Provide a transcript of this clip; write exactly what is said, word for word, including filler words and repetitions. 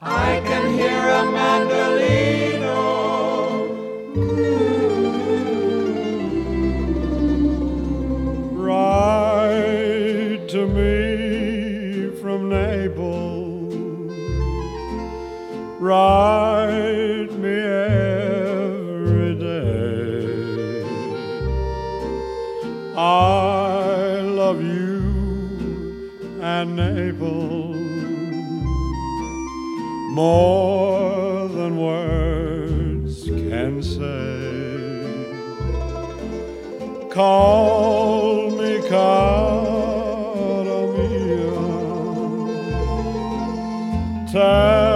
I can hear a mandolino. Write to me from Naples. Write me every day. I love you and Naples more than words can say. Call me cara mia. Tell